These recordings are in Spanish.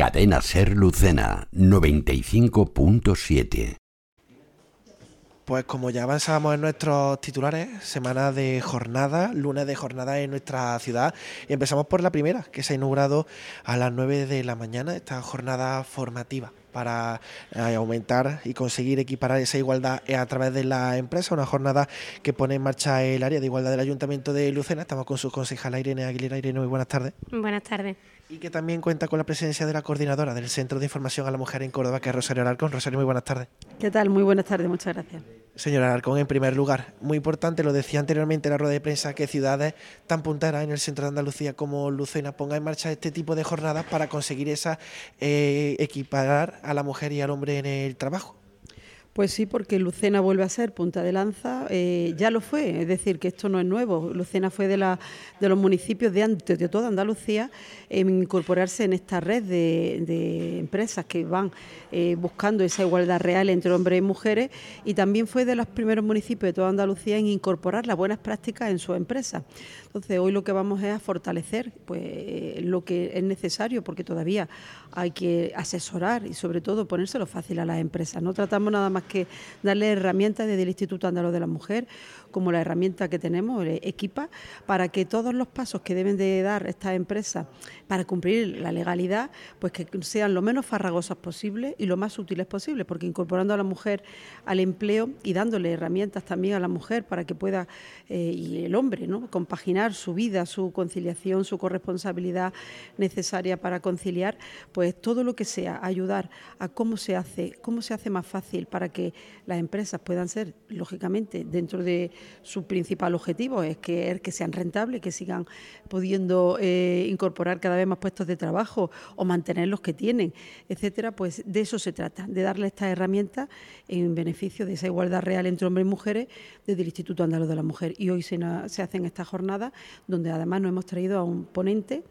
Cadena Ser Lucena 95.7. Pues como ya avanzábamos en nuestros titulares, semana de jornada, lunes de jornada en nuestra ciudad, y empezamos por la primera, que se ha inaugurado a las 9 de la mañana, esta jornada formativa para aumentar y conseguir equiparar esa igualdad a través de la empresa, una jornada que pone en marcha el área de igualdad del Ayuntamiento de Lucena. Estamos con su concejala Irene Aguilera. Irene, muy buenas tardes. Buenas tardes. Y que también cuenta con la presencia de la coordinadora del Centro de Información a la Mujer en Córdoba, que es Rosario Alarcón. Rosario, muy buenas tardes. ¿Qué tal? Muy buenas tardes, muchas gracias. Señora Alarcón, en primer lugar, muy importante, lo decía anteriormente en la rueda de prensa, que ciudades tan punteras en el centro de Andalucía como Lucena pongan en marcha este tipo de jornadas para conseguir equiparar a la mujer y al hombre en el trabajo. Pues sí, porque Lucena vuelve a ser punta de lanza, ya lo fue, es decir, que esto no es nuevo. Lucena fue de los municipios de antes de toda Andalucía en incorporarse en esta red de empresas que van buscando esa igualdad real entre hombres y mujeres, y también fue de los primeros municipios de toda Andalucía en incorporar las buenas prácticas en sus empresas. Entonces, hoy lo que vamos es a fortalecer lo que es necesario, porque todavía hay que asesorar y sobre todo ponérselo fácil a las empresas. No tratamos nada más que darle herramientas desde el Instituto Andaluz de la Mujer, como la herramienta que tenemos, Equipa, para que todos los pasos que deben de dar estas empresas para cumplir la legalidad, pues que sean lo menos farragosas posible y lo más útiles posible, porque incorporando a la mujer al empleo y dándole herramientas también a la mujer para que pueda, y el hombre, ¿no?, compaginar su vida, su conciliación, su corresponsabilidad necesaria para conciliar, pues todo lo que sea ayudar a cómo se hace más fácil para que las empresas puedan ser, lógicamente, dentro de su principal objetivo es que sean rentables, que sigan pudiendo incorporar cada vez más puestos de trabajo o mantener los que tienen, etcétera. Pues de eso se trata, de darle estas herramientas en beneficio de esa igualdad real entre hombres y mujeres desde el Instituto Andaluz de la Mujer. Y hoy se hacen estas jornadas donde además nos hemos traído a un ponente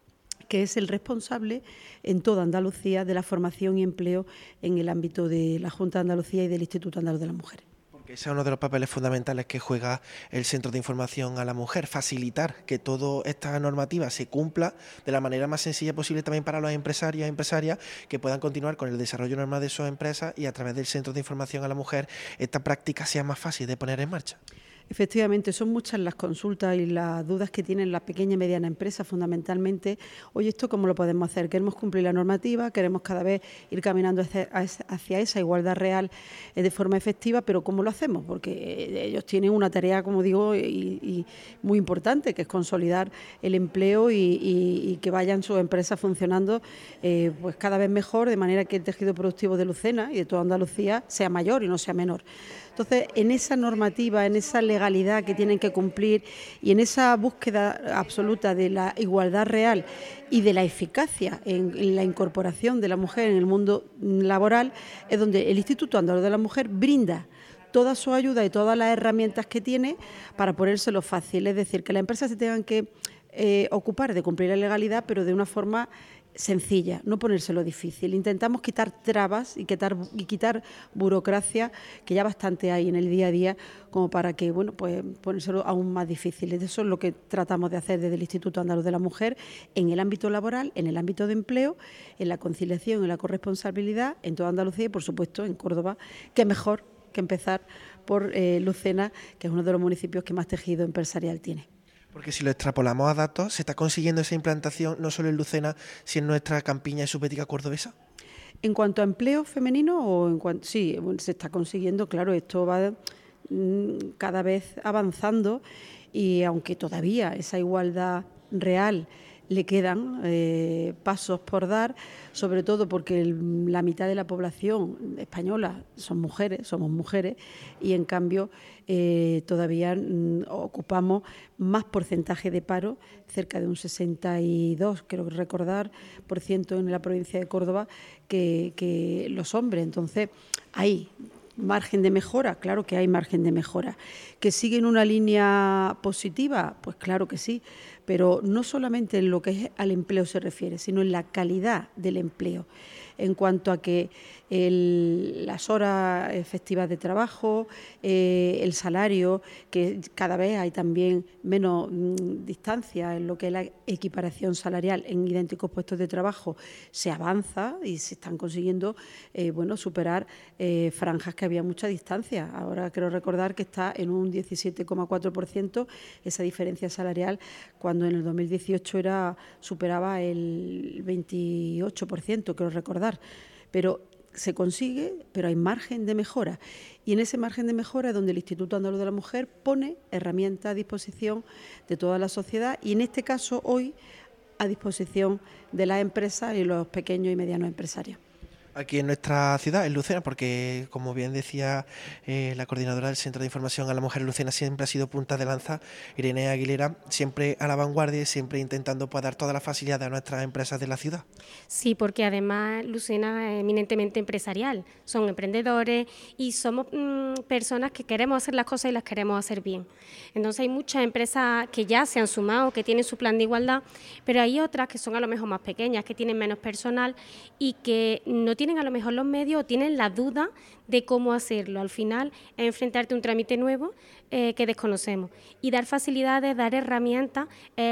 que es el responsable en toda Andalucía de la formación y empleo en el ámbito de la Junta de Andalucía y del Instituto Andaluz de la Mujer. Porque ese es uno de los papeles fundamentales que juega el Centro de Información a la Mujer, facilitar que toda esta normativa se cumpla de la manera más sencilla posible también para los empresarios y empresarias que puedan continuar con el desarrollo normal de sus empresas y a través del Centro de Información a la Mujer esta práctica sea más fácil de poner en marcha. Efectivamente, son muchas las consultas y las dudas que tienen las pequeñas y medianas empresas, fundamentalmente. Oye, ¿esto cómo lo podemos hacer? Queremos cumplir la normativa, queremos cada vez ir caminando hacia esa igualdad real de forma efectiva, pero ¿cómo lo hacemos? Porque ellos tienen una tarea, como digo, y muy importante, que es consolidar el empleo y que vayan sus empresas funcionando pues cada vez mejor, de manera que el tejido productivo de Lucena y de toda Andalucía sea mayor y no sea menor. Entonces, en esa normativa, en esa legalidad que tienen que cumplir y en esa búsqueda absoluta de la igualdad real y de la eficacia en la incorporación de la mujer en el mundo laboral, es donde el Instituto Andaluz de la Mujer brinda toda su ayuda y todas las herramientas que tiene para ponérselo fácil. Es decir, que las empresas se tengan que ocupar de cumplir la legalidad, pero de una forma sencilla, no ponérselo difícil. Intentamos quitar trabas y quitar burocracia, que ya bastante hay en el día a día, como para que, bueno, pues ponérselo aún más difícil. Eso es lo que tratamos de hacer desde el Instituto Andaluz de la Mujer en el ámbito laboral, en el ámbito de empleo, en la conciliación, en la corresponsabilidad, en toda Andalucía y, por supuesto, en Córdoba. Qué mejor que empezar por Lucena, que es uno de los municipios que más tejido empresarial tiene. Porque si lo extrapolamos a datos, ¿se está consiguiendo esa implantación no solo en Lucena, sino en nuestra campiña y subética cordobesa? En cuanto a empleo femenino, sí, se está consiguiendo, claro, esto va cada vez avanzando y aunque todavía esa igualdad real le quedan pasos por dar, sobre todo porque la mitad de la población española somos mujeres y en cambio todavía ocupamos más porcentaje de paro, cerca de un 62, creo recordar, por ciento en la provincia de Córdoba que los hombres. Entonces hay margen de mejora, claro que hay margen de mejora. ¿Que sigue en una línea positiva? Pues claro que sí, pero no solamente en lo que al empleo se refiere, sino en la calidad del empleo. en cuanto a que las horas efectivas de trabajo, el salario, que cada vez hay también menos distancia en lo que es la equiparación salarial en idénticos puestos de trabajo, se avanza y se están consiguiendo superar franjas que había mucha distancia. Ahora creo recordar que está en un 17,4% esa diferencia salarial, cuando en el 2018 superaba el 28%, creo recordar. Pero se consigue, pero hay margen de mejora. Y en ese margen de mejora es donde el Instituto Andaluz de la Mujer pone herramientas a disposición de toda la sociedad y, en este caso, hoy, a disposición de las empresas y los pequeños y medianos empresarios. Aquí en nuestra ciudad, en Lucena, porque como bien decía la coordinadora del Centro de Información a la Mujer en Lucena, siempre ha sido punta de lanza, Irene Aguilera, siempre a la vanguardia y siempre intentando dar todas las facilidades a nuestras empresas de la ciudad. Sí, porque además Lucena es eminentemente empresarial, son emprendedores y somos personas que queremos hacer las cosas y las queremos hacer bien. Entonces hay muchas empresas que ya se han sumado, que tienen su plan de igualdad, pero hay otras que son a lo mejor más pequeñas, que tienen menos personal y que no tienen a lo mejor los medios o tienen la duda de cómo hacerlo. Al final es enfrentarte a un trámite nuevo que desconocemos y dar facilidades, dar herramientas,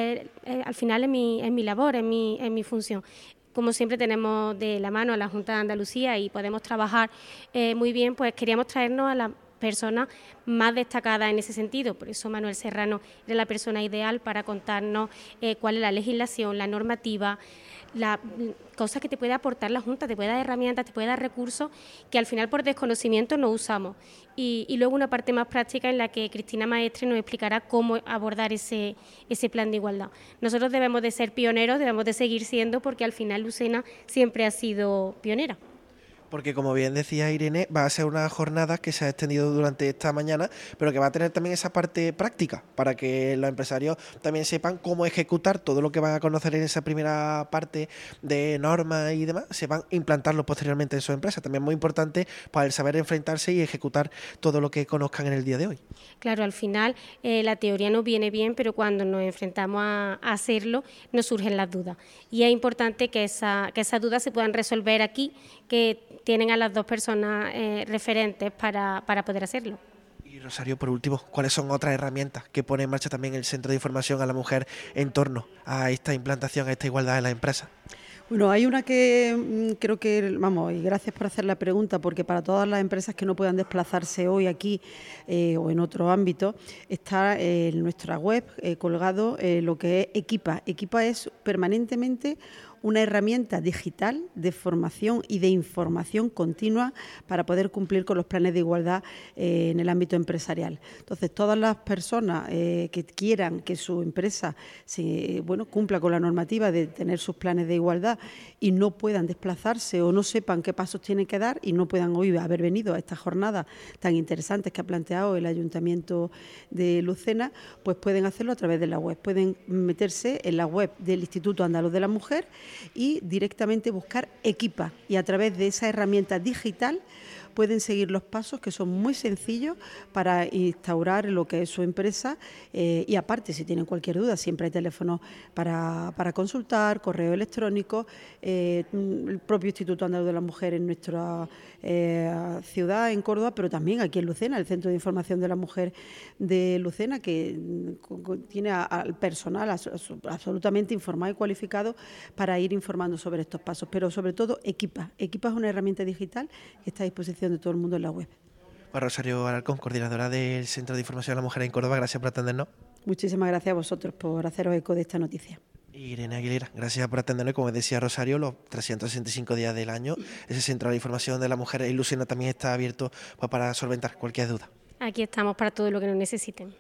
al final es mi labor, es mi función. Como siempre tenemos de la mano a la Junta de Andalucía y podemos trabajar muy bien, pues queríamos traernos a las personas más destacadas en ese sentido. Por eso Manuel Serrano era la persona ideal para contarnos cuál es la legislación, la normativa, la cosa que te puede aportar la Junta, te puede dar herramientas, te puede dar recursos que al final por desconocimiento no usamos. Y luego una parte más práctica en la que Cristina Maestre nos explicará cómo abordar ese plan de igualdad. Nosotros debemos de ser pioneros, debemos de seguir siendo, porque al final Lucena siempre ha sido pionera. Porque como bien decía Irene, va a ser una jornada que se ha extendido durante esta mañana, pero que va a tener también esa parte práctica, para que los empresarios también sepan cómo ejecutar todo lo que van a conocer en esa primera parte de normas y demás, se van a implantarlo posteriormente en sus empresas. También es muy importante para el saber enfrentarse y ejecutar todo lo que conozcan en el día de hoy. Claro, al final la teoría nos viene bien, pero cuando nos enfrentamos a hacerlo nos surgen las dudas. Y es importante que esas dudas se puedan resolver aquí, que tienen a las dos personas referentes para poder hacerlo. Y Rosario, por último, ¿cuáles son otras herramientas que pone en marcha también el Centro de Información a la Mujer en torno a esta implantación, a esta igualdad en las empresas? Bueno, hay una que creo que, y gracias por hacer la pregunta, porque para todas las empresas que no puedan desplazarse hoy aquí o en otro ámbito, está en nuestra web colgado lo que es Equipa. Equipa es permanentemente una herramienta digital de formación y de información continua para poder cumplir con los planes de igualdad en el ámbito empresarial. Entonces, todas las personas que quieran que su empresa cumpla con la normativa de tener sus planes de igualdad y no puedan desplazarse o no sepan qué pasos tienen que dar y no puedan hoy haber venido a esta jornada tan interesantes que ha planteado el Ayuntamiento de Lucena, pues pueden hacerlo a través de la web. Pueden meterse en la web del Instituto Andaluz de la Mujer y directamente buscar Equipa, y a través de esa herramienta digital pueden seguir los pasos, que son muy sencillos, para instaurar lo que es su empresa y aparte, si tienen cualquier duda, siempre hay teléfono para consultar, correo electrónico, el propio Instituto Andaluz de la Mujer en nuestra ciudad, en Córdoba, pero también aquí en Lucena, el Centro de Información de la Mujer de Lucena, que tiene al personal absolutamente informado y cualificado para ir informando sobre estos pasos, pero sobre todo Equipa. Equipa es una herramienta digital que está a disposición de todo el mundo en la web. Pues Rosario Alarcón, coordinadora del Centro de Información de la Mujer en Córdoba, gracias por atendernos. Muchísimas gracias a vosotros por haceros eco de esta noticia. Irene Aguilera, gracias por atendernos. Como decía Rosario, los 365 días del año, ese Centro de Información de la Mujer en Lucena también está abierto para solventar cualquier duda. Aquí estamos para todo lo que nos necesiten.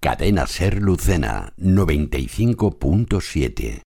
Cadena Ser Lucena 95.7.